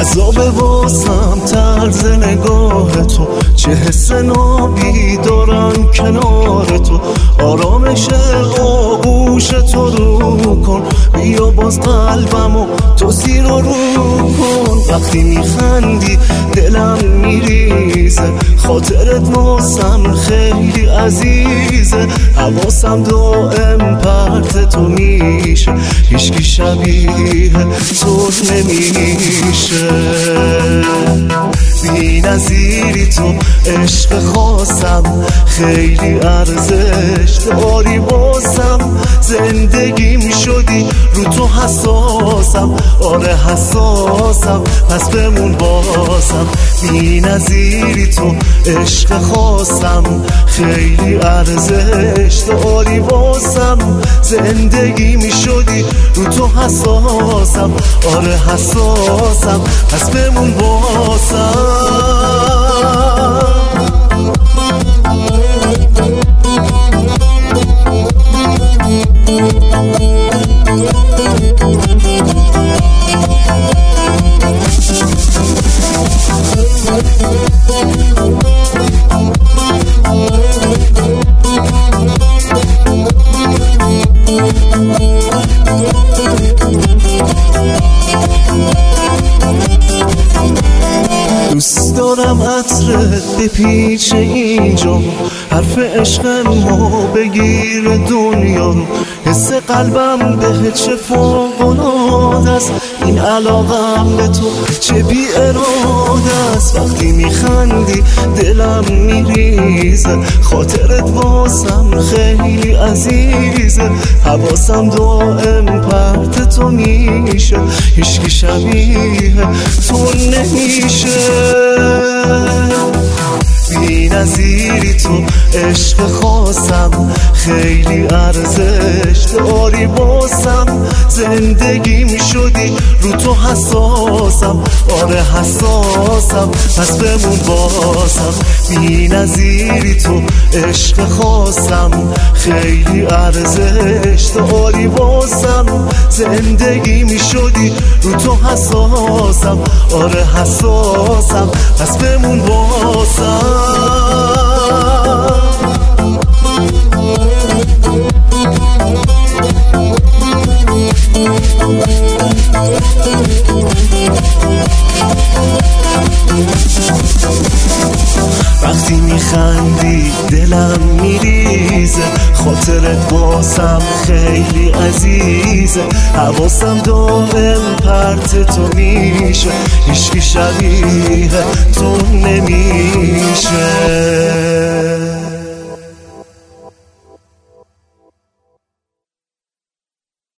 عذاب واسم طرز نگاه تو، چه حس نابی دارم کنار تو. آرامش آغوش تو رو کن، بیا باز قلبمو تو زیر و رو کن. وقتی میخندی دلم میریزه، خاطرت واسم خیلی عزیزه. حواسم دائم پرت تو میشه، هیچکی شبیه تو نمیشه. بی نظیری تو عشق خاصم، خیلی ارزش داری واسم. زندگیم شدی رو تو حساسم، آره حساسم، پس بمون بازم. بی نظیری تو عشق خاصم، خیلی ارزش داری واسم. زندگی می شدی رو تو حساسم، آره حساسم، پس بمون بازم. دوست دارم عطرت بپیچه اینجا، حرف عشق ما بگیر دنیا رو. حس قلبم به چه فوق‌العاده است، این علاقم به تو چه بی اراده است. وقتی میخندی دلم میریزه، خاطرت واسم خیلی عزیزه. حواسم دائم پرت تو میشه، هیچکی شبیه تو نمیشه. بی نظیری تو عشق خاصم، خیلی ارزش داری واسم. زندگی می شدی رو تو حساسم، آره حساسم، پس بمون بازم. بی نظیری تو عشق خاصم، خیلی ارزش داری واسم. زندگی می شدی رو تو حساسم، آره حساسم، پس بمون بازم. وقتی میخندی دلم میریزه، خاطرت واسم خیلی عزیزه. حواسم دائم پرت تو میشه، هیچکی شبیه تو نمیشه.